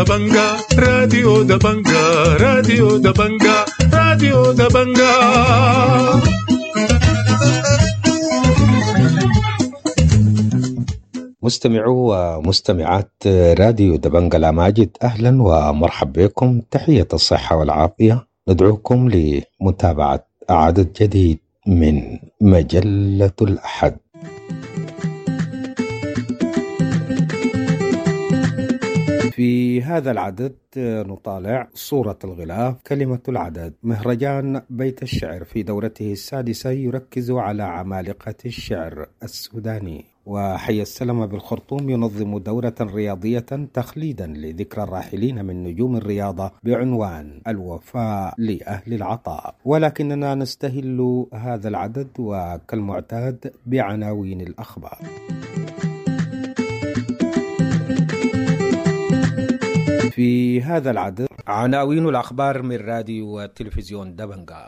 Dabanga, Radio Dabanga, Radio Dabanga, Radio Dabanga. مستمعو ومستمعات راديو دبنجة الأماجد، أهلا ومرحبا بكم. تحية الصحة والعافية. ندعوكم لمتابعة عدد جديد من مجلة الأحد. في هذا العدد نطالع صورة الغلاف، كلمة العدد، مهرجان بيت الشعر في دورته السادسة يركز على عمالقة الشعر السوداني. وحي السلمة بالخرطوم ينظم دورة رياضية تخليدا لذكرى الراحلين من نجوم الرياضة بعنوان الوفاء لأهل العطاء. ولكننا نستهل هذا العدد وكالمعتاد بعناوين الأخبار. في هذا العدد عناوين الأخبار من راديو وتلفزيون دبنجة.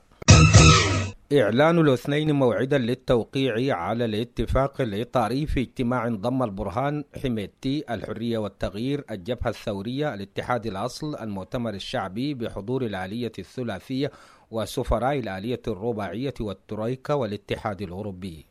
إعلان الاثنين موعدا للتوقيع على الاتفاق الإطاري في اجتماع ضم البرهان، حميدتي، الحرية والتغيير، الجبهة الثورية، الاتحاد الأصل، المؤتمر الشعبي بحضور الآلية الثلاثية وسفراء الآلية الرباعية والترويكا والاتحاد الأوروبي.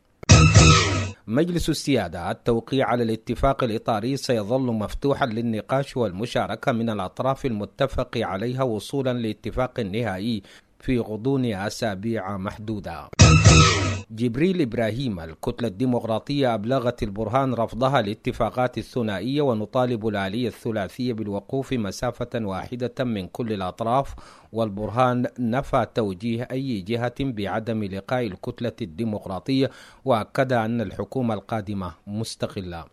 مجلس السيادة، التوقيع على الاتفاق الإطاري سيظل مفتوحا للنقاش والمشاركة من الأطراف المتفق عليها وصولا لاتفاق نهائي في غضون أسابيع محدودة. جبريل إبراهيم، الكتلة الديمقراطية أبلغت البرهان رفضها للاتفاقات الثنائية، ونطالب الآلية الثلاثية بالوقوف مسافة واحدة من كل الأطراف، والبرهان نفى توجيه أي جهة بعدم لقاء الكتلة الديمقراطية، وأكد أن الحكومة القادمة مستقلة.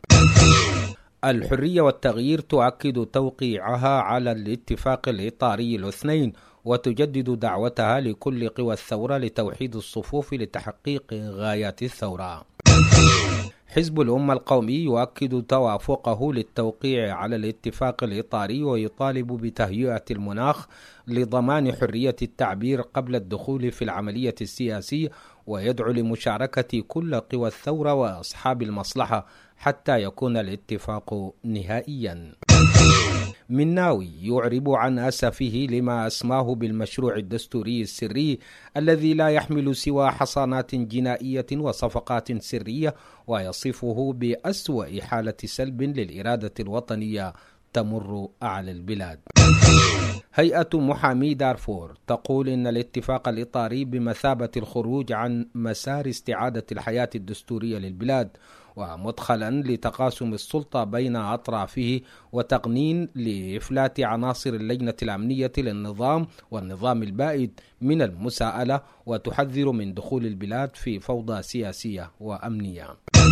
الحرية والتغيير تؤكد توقيعها على الاتفاق الإطاري الاثنين، وتجدد دعوتها لكل قوى الثورة لتوحيد الصفوف لتحقيق غايات الثورة. حزب الأمة القومي يؤكد توافقه للتوقيع على الاتفاق الإطاري، ويطالب بتهيئة المناخ لضمان حرية التعبير قبل الدخول في العملية السياسية، ويدعو لمشاركة كل قوى الثورة وأصحاب المصلحة حتى يكون الاتفاق نهائيا. مناوي يعرب عن أسفه لما أسماه بالمشروع الدستوري السري الذي لا يحمل سوى حصانات جنائية وصفقات سرية، ويصفه بأسوأ حالة سلب للإرادة الوطنية تمر على البلاد. هيئة محامي دارفور تقول إن الاتفاق الإطاري بمثابة الخروج عن مسار استعادة الحياة الدستورية للبلاد، ومدخلا لتقاسم السلطة بين أطرافه، وتقنين لإفلات عناصر اللجنة الأمنية للنظام والنظام البائد من المساءلة، وتحذر من دخول البلاد في فوضى سياسية وأمنية.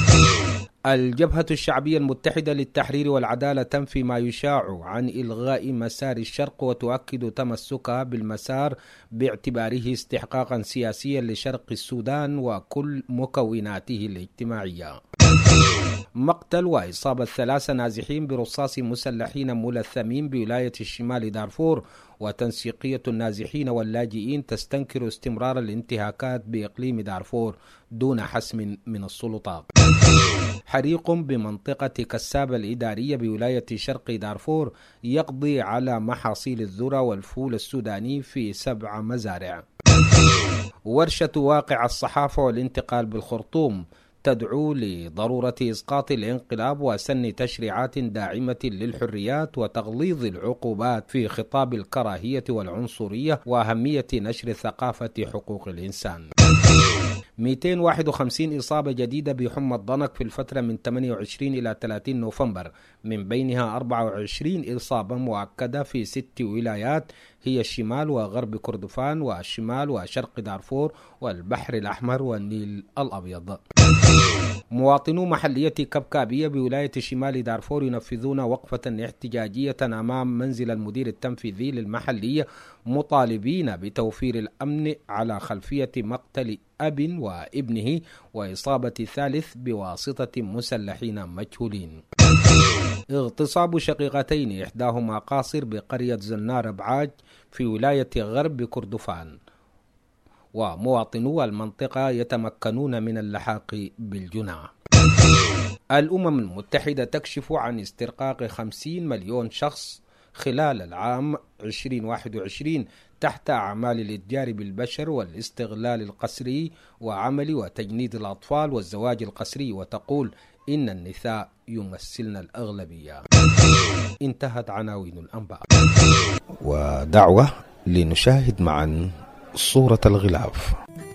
الجبهة الشعبية المتحدة للتحرير والعدالة تنفي ما يشاع عن إلغاء مسار الشرق، وتؤكد تمسكها بالمسار باعتباره استحقاقا سياسيا لشرق السودان وكل مكوناته الاجتماعية. مقتل وإصابة 3 نازحين برصاص مسلحين ملثمين بولاية الشمال دارفور، وتنسيقية النازحين واللاجئين تستنكر استمرار الانتهاكات بإقليم دارفور دون حسم من السلطات. حريق بمنطقة كسابة الإدارية بولاية شرق دارفور يقضي على محاصيل الذرة والفول السوداني في 7 مزارع. ورشة واقع الصحافة والانتقال بالخرطوم تدعو لضرورة إسقاط الانقلاب وسن تشريعات داعمة للحريات وتغليظ العقوبات في خطاب الكراهية والعنصرية، وأهمية نشر ثقافة حقوق الإنسان. 251 إصابة جديدة بحمى الضنك في الفترة من 28 إلى 30 نوفمبر، من بينها 24 إصابة مؤكدة في 6 ولايات هي الشمال وغرب كردفان والشمال وشرق دارفور والبحر الأحمر والنيل الأبيض. مواطنو محلية كبكابية بولاية شمال دارفور ينفذون وقفة احتجاجية أمام منزل المدير التنفيذي للمحلية، مطالبين بتوفير الأمن على خلفية مقتل أب وابنه وإصابة ثالث بواسطة مسلحين مجهولين. اغتصاب شقيقتين إحداهما قاصر بقرية زنار بعاج في ولاية غرب كردفان، ومواطنو المنطقة يتمكنون من اللحاق بالجناح. الأمم المتحدة تكشف عن استرقاق 50 مليون شخص خلال العام 2021 تحت أعمال الإتجار بالبشر والاستغلال القسري وعمل وتجنيد الأطفال والزواج القسري، وتقول إن النساء يمثلن الأغلبية. انتهت عناوين الأنباء. ودعوة لنشاهد معا صورة الغلاف.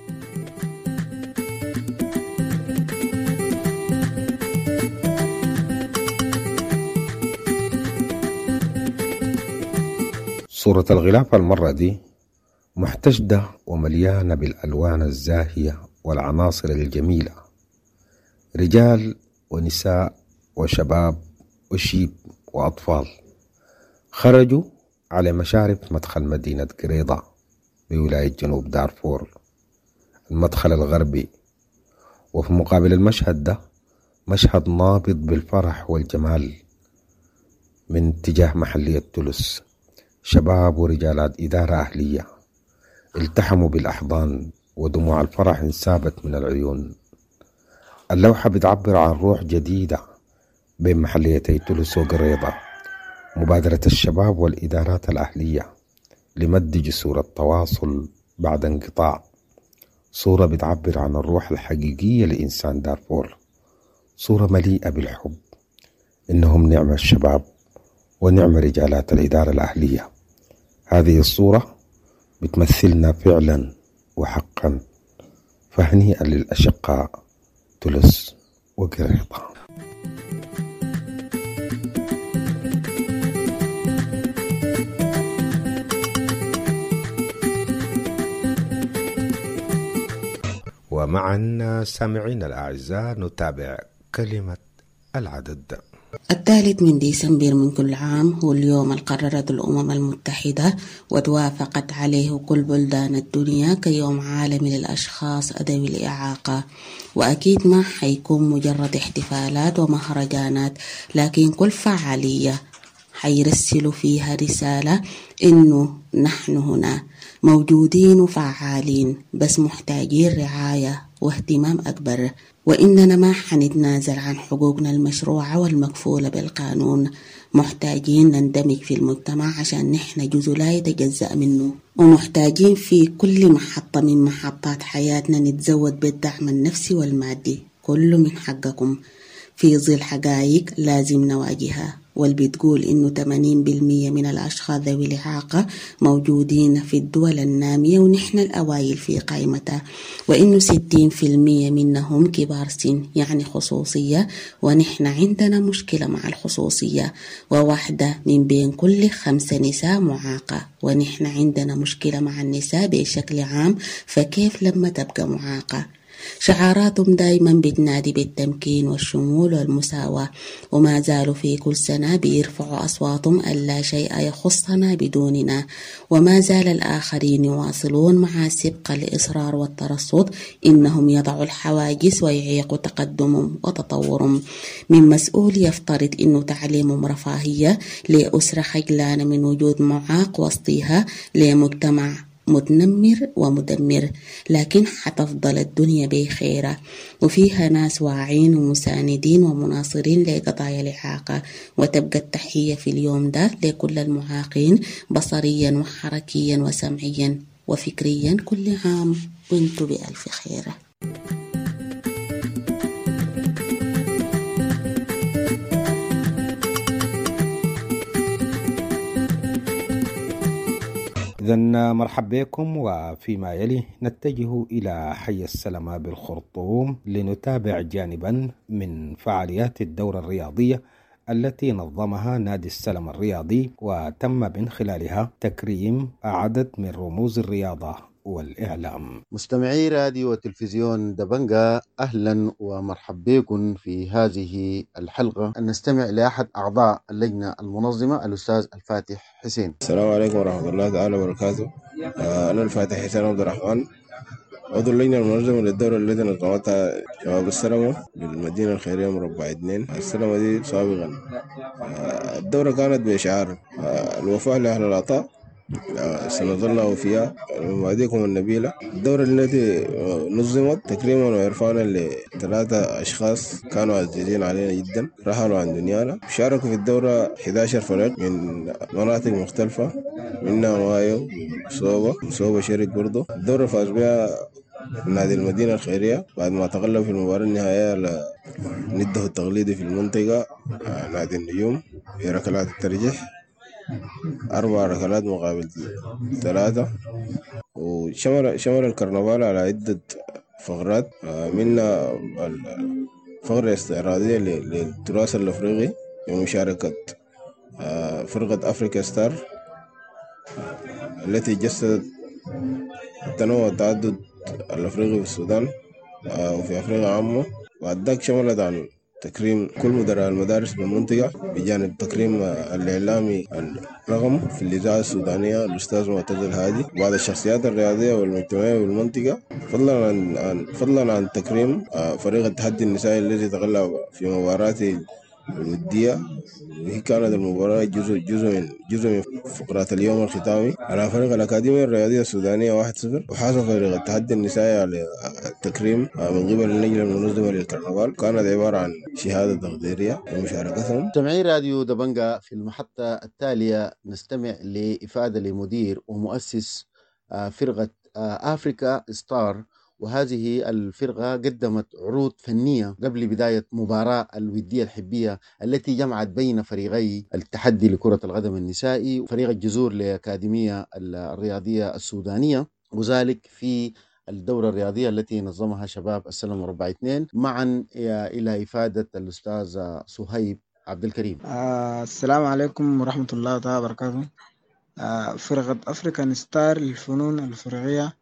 صورة الغلاف المرة دي محتشدة ومليانة بالألوان الزاهية والعناصر الجميلة، رجال ونساء وشباب وشيب وأطفال خرجوا على مشارف مدخل مدينة قريضة بولاية جنوب دارفور، المدخل الغربي. وفي مقابل المشهد ده مشهد نابض بالفرح والجمال من اتجاه محلية تولس، شباب ورجالات إدارة أهلية التحموا بالأحضان ودموع الفرح انسابت من العيون. اللوحة بتعبر عن روح جديدة بين محليتي تولس وقريضة، مبادرة الشباب والإدارات الأهلية لمد جسور التواصل بعد انقطاع. صورة بتعبر عن الروح الحقيقية لإنسان دارفور، صورة مليئة بالحب. إنهم نعم الشباب ونعم رجالات الإدارة الأهلية. هذه الصورة بتمثلنا فعلا وحقا، فهنيئا للأشقاء تولس وقريضة. ومعا سامعين الأعزاء نتابع كلمة العدد. 3 ديسمبر من كل عام هو اليوم اللي قررت الأمم المتحدة وتوافقت عليه كل بلدان الدنيا كيوم عالمي للأشخاص ذوي الإعاقة. وأكيد ما حيكون مجرد احتفالات ومهرجانات، لكن كل فعالية حيرسلوا فيها رسالة إنه نحن هنا موجودين وفعالين، بس محتاجين رعاية واهتمام أكبر، وإننا ما حنتنازل عن حقوقنا المشروعة والمكفولة بالقانون. محتاجين نندمج في المجتمع عشان نحن جزء لا يتجزأ منه، ومحتاجين في كل محطة من محطات حياتنا نتزود بالدعم النفسي والمادي. كله من حقكم في ظل حقائق لازم نواجهها، واللي بتقول إنه 80% من الأشخاص ذوي الإعاقة موجودين في الدول النامية ونحن الأوائل في قائمتها، وإنه 60% منهم كبار سن يعني خصوصية، ونحن عندنا مشكلة مع الخصوصية، وواحدة من بين كل 5 نساء معاقة، ونحن عندنا مشكلة مع النساء بشكل عام، فكيف لما تبقى معاقة؟ شعاراتهم دايما بتنادي بالتمكين والشمول والمساواة، وما زالوا في كل سنة بيرفعوا أصواتهم ألا شيء يخصنا بدوننا، وما زال الآخرين يواصلون مع سبق الإصرار والترصد إنهم يضعوا الحواجز ويعيقوا تقدمهم وتطورهم. من مسؤول يفترض إنه تعليمهم رفاهية لأسرة خجلانة من وجود معاق وسطها لمجتمع متنمر ومدمر، لكن حتفضل الدنيا بخيرة وفيها ناس واعين ومساندين ومناصرين لقضايا الإعاقة. وتبقى التحية في اليوم ده لكل المعاقين بصريا وحركيا وسمعيا وفكريا. كل عام وانتم بألف خير. إذن مرحبا بكم، وفيما يلي نتجه إلى حي السلامة بالخرطوم لنتابع جانبا من فعاليات الدورة الرياضية التي نظمها نادي السلام الرياضي، وتم من خلالها تكريم عدد من رموز الرياضة والإعلام. مستمعي راديو وتلفزيون دبنجا، أهلا ومرحبا بكم في هذه الحلقة. نستمع لأحد أعضاء اللجنة المنظمة الأستاذ الفاتح حسين. السلام عليكم ورحمة الله تعالى وبركاته. أنا الفاتح حسين عبد الرحمن، عضو اللجنة المنظمة للدورة التي نظمتها شباب السلمة بالمدينة الخيرية مربع 2 السلمة دي سابقا. الدورة كانت بشعار الوفاء لأهل العطاء سنظل فيها مبادئكم النبيلة. الدورة التي نظمت تكريما وعرفانا لثلاثة أشخاص كانوا عزيزين علينا جدا رحلوا عن دنيانا. شاركوا في الدورة 11 فريق من مناطق مختلفة، منها مايو صوبة شرق برضو. الدورة فاز بها نادي المدينة الخيرية بعد ما تغلب في المباراة النهائية على نده التقليدي في المنطقة نادي النجوم في ركلات الترجيح 4 ركلات مقابل 3. وشمل الكرنفال على عدة فقرات، منها الفقرة الاستعراضية للتراث الأفريقي بمشاركة فرقة أفريكا ستار التي جسدت التنوع والتعدد الأفريقي في السودان وفي أفريقيا عامة. وعداك شملت عن تكريم كل مدراء المدارس بالمنطقة بجانب تكريم الإعلامي الرقم في الإذاعة السودانية الأستاذ معتز الهادي وبعض الشخصيات الرياضية والمجتمعية بالمنطقة، فضلا عن تكريم فريق التحدي النسائي الذي تغلب في مباراته الودية، وهي كانت المباراة جزء من فقرات اليوم الختامي على فريق الأكاديمية الرياضية السودانية 1-0. وحاز فريق التحدي النسائي على التكريم من قبل اللجنة المنظمة للكرنفال، كانت عبارة عن شهادة تقديرية لمشاركتهم. مستمعي راديو دبنجا، في المحطة التالية نستمع لإفادة لمدير ومؤسس فرقة أفريكا ستار. وهذه الفرقة قدمت عروض فنية قبل بداية مباراة الودية الحبية التي جمعت بين فريقي التحدي لكرة القدم النسائي وفريق الجزور للأكاديمية الرياضية السودانية، وذلك في الدورة الرياضية التي نظمها شباب السلم مربع 2 معا إلى إفادة الأستاذ صهيب عبد الكريم. السلام عليكم ورحمة الله تعالى وبركاته. فرقة أفريكان ستار للفنون الفرعية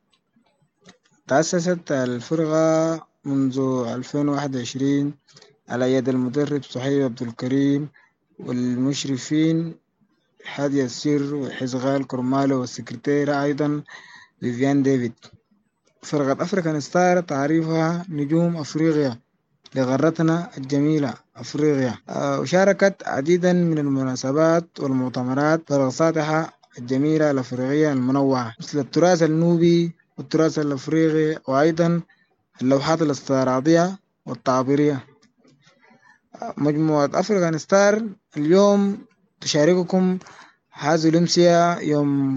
تأسست الفرقة منذ 2021 على يد المدرب صهيب عبد الكريم والمشرفين حادي السير وحزغال كرمالو والسكرتيرة أيضا فيفيان ديفيد. فرقة أفريكان ستار تعريفها نجوم أفريقيا لغرتنا الجميلة أفريقيا، وشاركت عديدا من المناسبات والمؤتمرات والرصاتح الجميلة الأفريقية المنوعة مثل التراث النوبي والتراث الأفريقي وأيضا اللوحات الاستعراضية والتعبيرية. مجموعة أفريكان ستار اليوم تشارككم هذه الأمسية يوم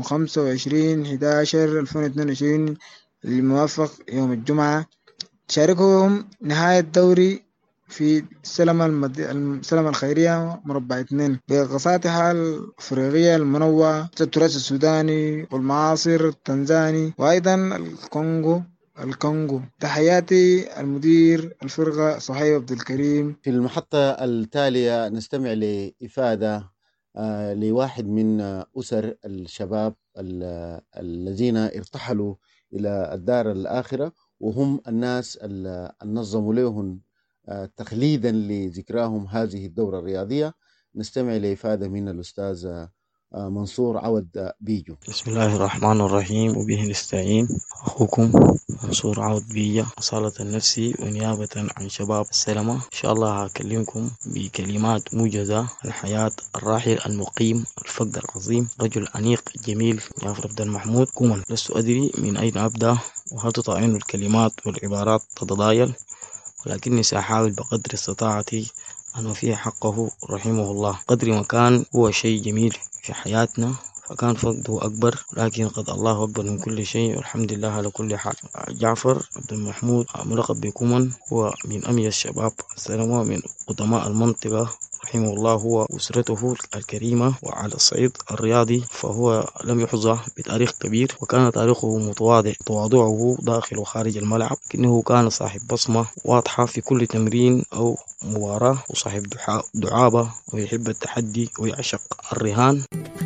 25/11/2022 الموافق يوم الجمعة، تشاركهم نهاية دوري في السلم الخيرية مربع 2 بقصاتها الأفريقية المنوعة التراث السوداني والمعاصر التنزاني وأيضا الكونغو. تحياتي المدير الفرقة صهيب عبد الكريم. في المحطة التالية نستمع لإفادة لواحد من أسر الشباب الذين ارتحلوا إلى الدار الآخرة، وهم الناس اللي نظموا لهم تخليدا لذكراهم هذه الدورة الرياضية. نستمع لإفادة من الأستاذ منصور عود بيجو. بسم الله الرحمن الرحيم وبه نستعين. أخوكم منصور عود بيجو أصالة النفسي ونيابة عن شباب السلمة. إن شاء الله هكلمكم بكلمات موجزة عن حياة الراحل المقيم الفقد العظيم رجل أنيق جميل جعفر عبد المحمود كومن. لست أدري من أين أبدأ وهل تطعن الكلمات والعبارات تتضايل، ولكني سأحاول بقدر استطاعتي أن أوفي حقه رحمه الله. قدر ما كان هو شيء جميل في حياتنا فكان فقده أكبر، لكن قد الله أكبر من كل شيء والحمد لله على كل حال. جعفر عبد المحمود ملقب بكومن هو من أميز الشباب السلمة من قدماء المنطقة رحمه الله هو وأسرته الكريمة. وعلى الصعيد الرياضي فهو لم يحظى بتاريخ كبير، وكان تاريخه متواضع تواضعه داخل وخارج الملعب، لكنه كان صاحب بصمة واضحة في كل تمرين أو مباراة، وصاحب دعابة ويحب التحدي ويعشق الرهان.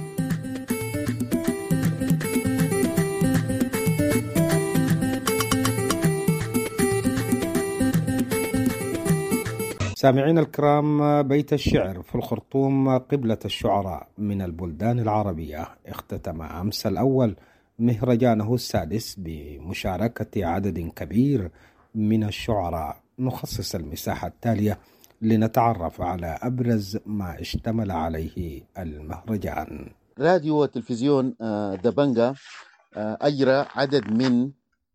سامعين الكرام، بيت الشعر في الخرطوم قبلة الشعراء من البلدان العربية اختتم أمس الأول مهرجانه السادس بمشاركة عدد كبير من الشعراء. نخصص المساحة التالية لنتعرف على أبرز ما اشتمل عليه المهرجان. راديو وتلفزيون دبنجا أجرى عدد من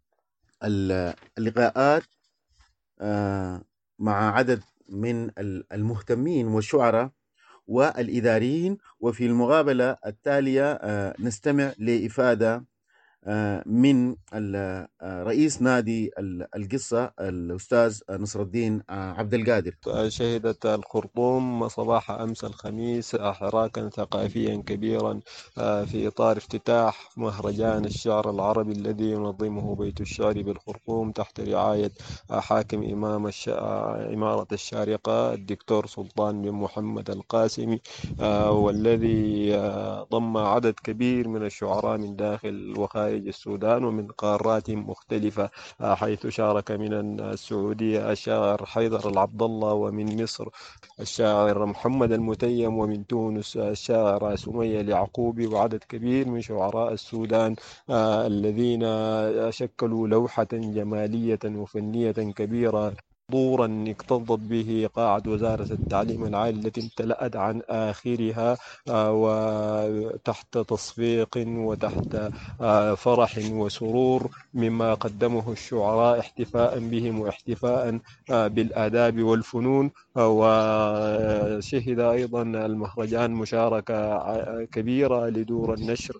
اللقاءات مع عدد من المهتمين والشعراء والإداريين، وفي المقابلة التالية نستمع لإفادة من رئيس نادي القصة الأستاذ نصر الدين عبد القادر. شهدت الخرطوم صباح أمس الخميس حراكا ثقافيا كبيرا في إطار افتتاح مهرجان الشعر العربي الذي ينظمه بيت الشعر بالخرطوم تحت رعاية حاكم إمارة الشارقة الدكتور سلطان بن محمد القاسمي، والذي ضم عدد كبير من الشعراء من داخل وخارج السودان ومن قارات مختلفة، حيث شارك من السعودية الشاعر حيدر العبد الله، ومن مصر الشاعر محمد المتيم، ومن تونس الشاعر سمية اليعقوبي، وعدد كبير من شعراء السودان الذين شكلوا لوحة جمالية وفنية كبيرة، حضورا اكتظت به قاعة وزارة التعليم العالي التي امتلأت عن آخرها، وتحت تصفيق وتحت فرح وسرور مما قدمه الشعراء، احتفاء بهم واحتفاء بالآداب والفنون. وشهد أيضا المهرجان مشاركة كبيرة لدور النشر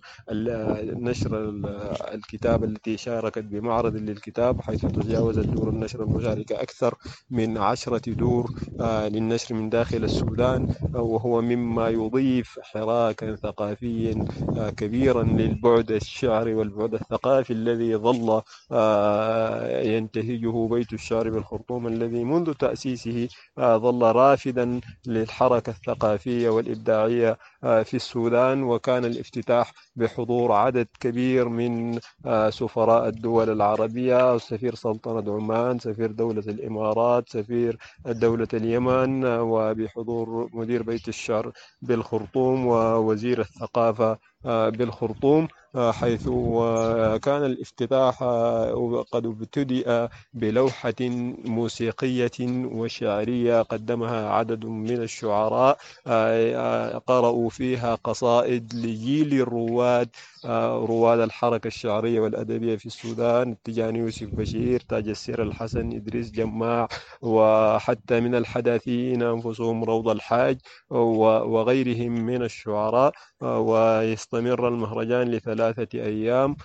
الكتاب التي شاركت بمعرض للكتاب، حيث تجاوزت دور النشر المشاركة أكثر من 10 دور للنشر من داخل السودان، وهو مما يضيف حراكا ثقافيا كبيرا للبعد الشعري والبعد الثقافي الذي ظل ينتهجه بيت الشعر بالخرطوم، الذي منذ تأسيسه ظل رافدا للحركة الثقافية والإبداعية في السودان. وكان الافتتاح بحضور عدد كبير من سفراء الدول العربية، سفير سلطنة عمان، سفير دولة الإمارات، سفير دولة اليمن، وبحضور مدير بيت الشعر بالخرطوم ووزير الثقافة بالخرطوم، حيث كان الافتتاح قد ابتدأ بلوحة موسيقية وشعرية قدمها عدد من الشعراء، قرأوا فيها قصائد لجيل الرواد، رواد الحركة الشعرية والأدبية في السودان، التجاني يوسف بشير، تاج السير الحسن، إدريس جماع، وحتى من الحداثيين أنفسهم روض الحاج وغيرهم من الشعراء. ويستمر المهرجان ل3 أيام،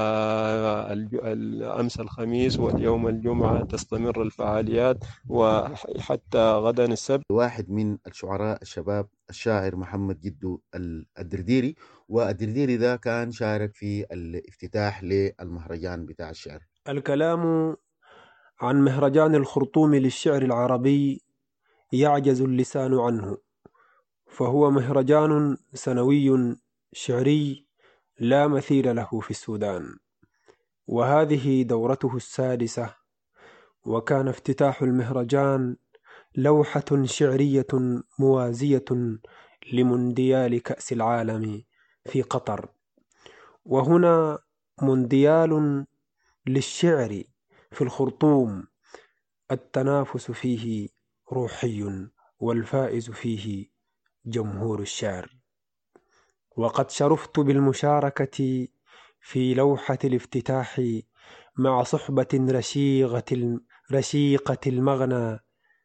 أمس الخميس واليوم الجمعة تستمر الفعاليات، وحتى غدا السبت. واحد من الشعراء الشباب الشاعر محمد جدو الدرديري، والدرديري ده كان شارك في الافتتاح للمهرجان بتاع الشعر. الكلام عن مهرجان الخرطوم للشعر العربي يعجز اللسان عنه، فهو مهرجان سنوي شعري لا مثيل له في السودان، وهذه دورته السادسة. وكان افتتاح المهرجان لوحة شعرية موازية لمونديال كأس العالم في قطر، وهنا مونديال للشعر في الخرطوم، التنافس فيه روحي والفائز فيه جمهور الشعر. وقد شرفت بالمشاركة في لوحة الافتتاح مع صحبة رشيقة المغنى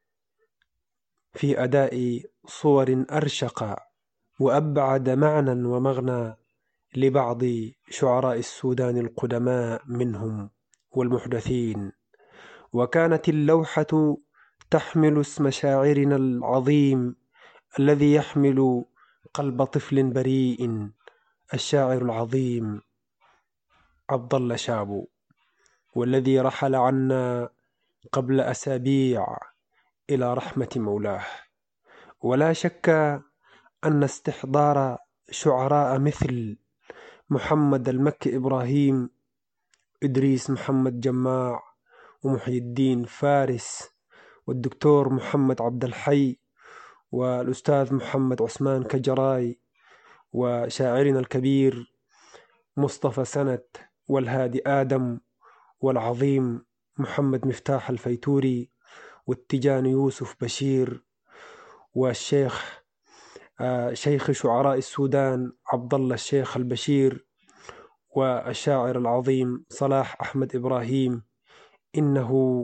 في أداء صور أرشق وأبعد معنى ومغنى لبعض شعراء السودان القدماء منهم والمحدثين. وكانت اللوحة تحمل اسم شاعرنا العظيم الذي يحمل قلب طفل بريء، الشاعر العظيم عبد الله شابو، والذي رحل عنا قبل أسابيع إلى رحمة مولاه. ولا شك أن استحضار شعراء مثل محمد المكي إبراهيم، إدريس محمد جماع، ومحي الدين فارس، والدكتور محمد عبد الحي، والأستاذ محمد عثمان كجراي، وشاعرنا الكبير مصطفى سند، والهادي آدم، والعظيم محمد مفتاح الفيتوري، والتجاني يوسف بشير، والشيخ شيخ شعراء السودان عبد الله الشيخ البشير والشاعر العظيم صلاح أحمد إبراهيم. إنه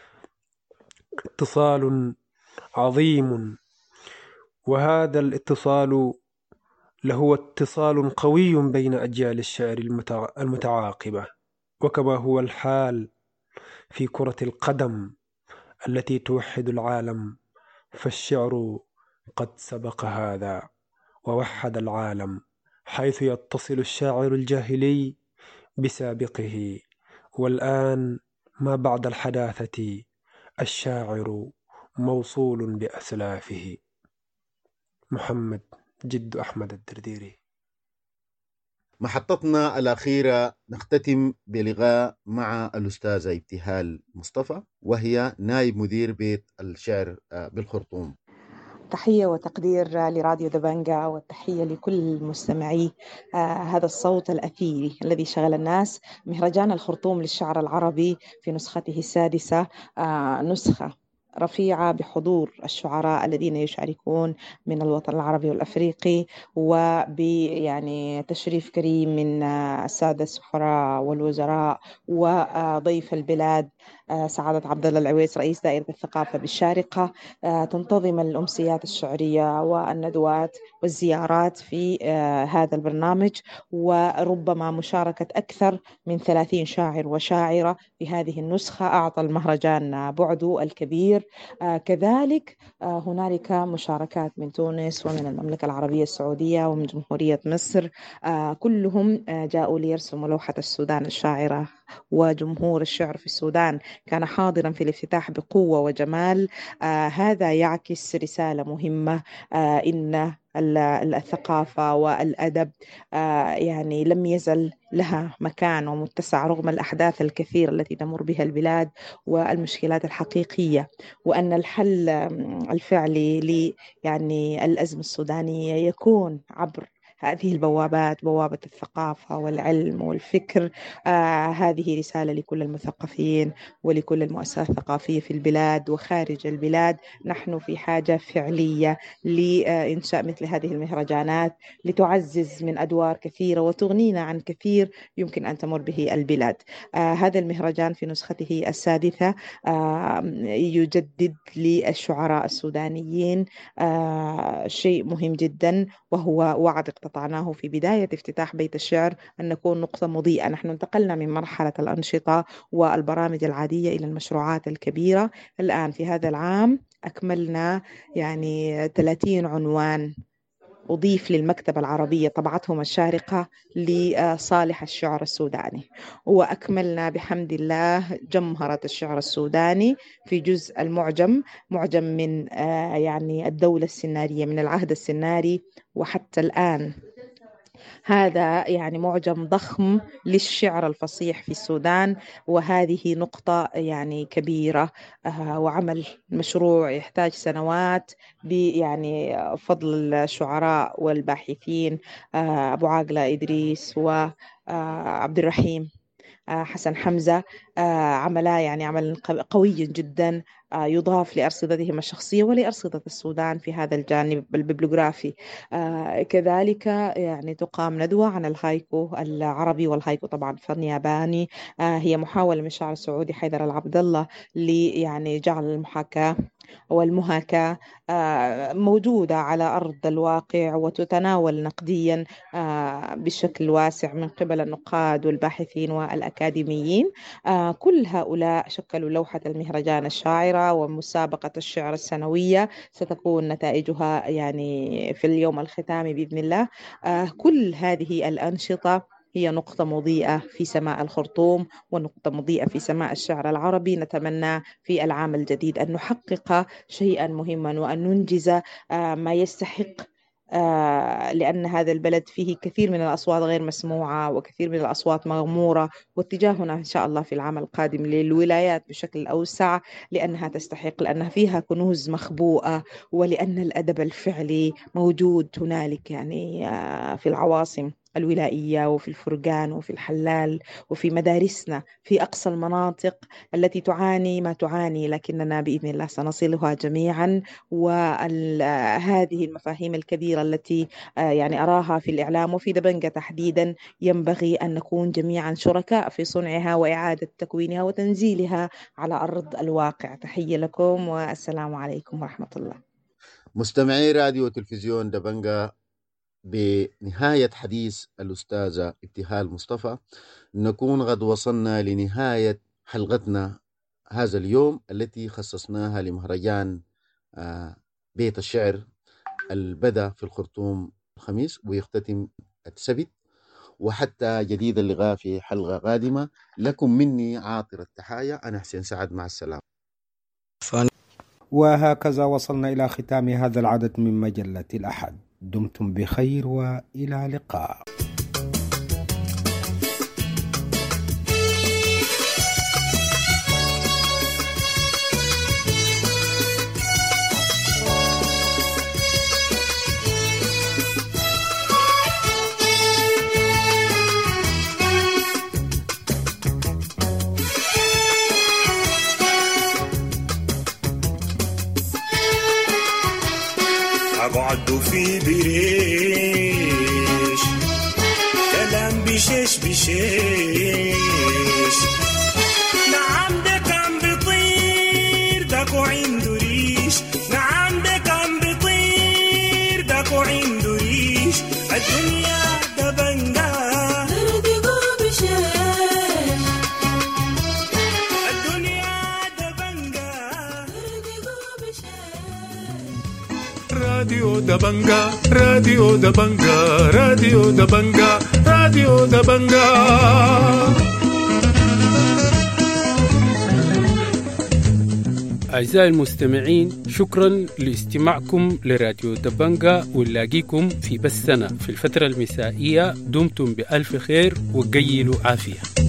اتصال عظيم، وهذا الاتصال لهو اتصال قوي بين أجيال الشعر المتعاقبة، وكما هو الحال في كرة القدم التي توحد العالم، فالشعر قد سبق هذا ووحد العالم، حيث يتصل الشاعر الجاهلي بسابقه، والآن ما بعد الحداثة الشاعر موصول بأسلافه. محمد جد أحمد الدرديري. محطتنا الأخيرة نختتم بلقاء مع الأستاذة ابتهال مصطفى، وهي نائب مدير بيت الشعر بالخرطوم. تحية وتقدير لراديو دبنجا، والتحية لكل مستمعي هذا الصوت الأثيري الذي شغل الناس. مهرجان الخرطوم للشعر العربي في نسخته السادسة، نسخة رفيعة بحضور الشعراء الذين يشاركون من الوطن العربي والأفريقي، وبيعني تشريف كريم من السادة السفراء والوزراء وضيف البلاد سعادة عبد الله العويس رئيس دائرة الثقافة بالشارقة. تنتظم الأمسيات الشعرية والندوات والزيارات في هذا البرنامج، وربما مشاركة أكثر من 30 شاعر وشاعرة في هذه النسخة أعطى المهرجان بعده الكبير. كذلك هنالك مشاركات من تونس ومن المملكة العربية السعودية ومن جمهورية مصر، كلهم جاءوا ليرسموا لوحة السودان الشاعرة، وجمهور الشعر في السودان كان حاضرا في الافتتاح بقوة وجمال. هذا يعكس رسالة مهمة، إن الثقافة والأدب يعني لم يزل لها مكان ومتسع رغم الأحداث الكثيرة التي تمر بها البلاد والمشكلات الحقيقية، وأن الحل الفعلي يعني الأزمة السودانية يكون عبر هذه البوابات، بوابة الثقافة والعلم والفكر. هذه رسالة لكل المثقفين ولكل المؤسسات الثقافية في البلاد وخارج البلاد. نحن في حاجة فعلية لإنشاء مثل هذه المهرجانات لتعزز من أدوار كثيرة وتغنينا عن كثير يمكن أن تمر به البلاد. هذا المهرجان في نسخته السادسة يجدد للشعراء السودانيين شيء مهم جدا، وهو وعد اقتطعناه في بداية افتتاح بيت الشعر أن نكون نقطة مضيئة. نحن انتقلنا من مرحلة الأنشطة والبرامج العادية إلى المشروعات الكبيرة. الآن في هذا العام أكملنا يعني 30 عنوان أضيف للمكتبة العربية طبعتهم الشارقة لصالح الشعر السوداني، وأكملنا بحمد الله جمهرة الشعر السوداني في جزء المعجم، معجم من يعني الدولة السنارية من العهد السناري وحتى الآن. هذا يعني معجم ضخم للشعر الفصيح في السودان، وهذه نقطة يعني كبيرة، وعمل مشروع يحتاج سنوات يعني فضل الشعراء والباحثين أبو عاقلة إدريس وعبد الرحيم حسن حمزة، عملا يعني عمل قوي جدا يضاف لأرصدتهم الشخصية ولأرصدة السودان في هذا الجانب الببليوغرافي. كذلك يعني تقام ندوة عن الهايكو العربي، والهايكو طبعا فن ياباني، هي محاولة من الشاعر السعودي حيدر العبد الله يعني جعل المحاكاة والمهاكاة موجودة على أرض الواقع وتتناول نقديا بشكل واسع من قبل النقاد والباحثين والأكاديميين. كل هؤلاء شكلوا لوحة المهرجان الشاعرة ومسابقة الشعر السنوية ستكون نتائجها يعني في اليوم الختامي بإذن الله. كل هذه الأنشطة هي نقطة مضيئة في سماء الخرطوم ونقطة مضيئة في سماء الشعر العربي. نتمنى في العام الجديد أن نحقق شيئا مهما وأن ننجز ما يستحق، لأن هذا البلد فيه كثير من الأصوات غير مسموعة وكثير من الأصوات مغمورة، واتجاهنا إن شاء الله في العام القادم للولايات بشكل أوسع، لأنها تستحق، لأنها فيها كنوز مخبوءة، ولأن الأدب الفعلي موجود هنالك يعني في العواصم الولائية وفي الفرقان وفي الحلال وفي مدارسنا في أقصى المناطق التي تعاني ما تعاني، لكننا بإذن الله سنصلها جميعا. وهذه المفاهيم الكبيرة التي يعني أراها في الإعلام وفي دبنجة تحديدا ينبغي أن نكون جميعا شركاء في صنعها وإعادة تكوينها وتنزيلها على أرض الواقع. تحية لكم والسلام عليكم ورحمة الله. مستمعي راديو وتلفزيون دبنجة، بنهاية حديث الأستاذة ابتهال مصطفى نكون قد وصلنا لنهاية حلقتنا هذا اليوم التي خصصناها لمهرجان بيت الشعر البدأ في الخرطوم الخميس ويختتم السبت، وحتى جديد اللقاء في حلقة قادمة. لكم مني عاطر التحايا، أنا حسين سعد، مع السلامة. وهكذا وصلنا إلى ختام هذا العدد من مجلة الأحد. دمتم بخير وإلى لقاء. أقعد في بريش كلام بشيش بشيش، نعم ده كان بيطير داكو عنده ريش، نعم ده كان بيطير داكو عنده ريش. الدنيا دبنجة تردقو بشيش، الدنيا دبنجة تردقو بشيش. راديو دبنجة، راديو دبنجة، راديو دبنجة، راديو دبنجة. أعزائي المستمعين، شكرا لاستماعكم لراديو دبنجة، ونلاقيكم في بثنا في الفترة المسائية. دمتم بألف خير وقيلوا عافية.